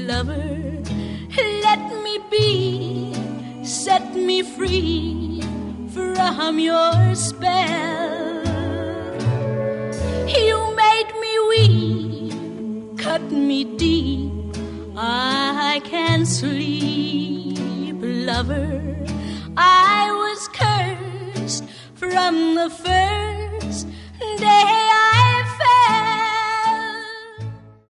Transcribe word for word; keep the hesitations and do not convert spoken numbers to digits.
lover, let me be, set me free from your spell. You made me weep, cut me deep, I can't sleep, lover. I was cursed from the first.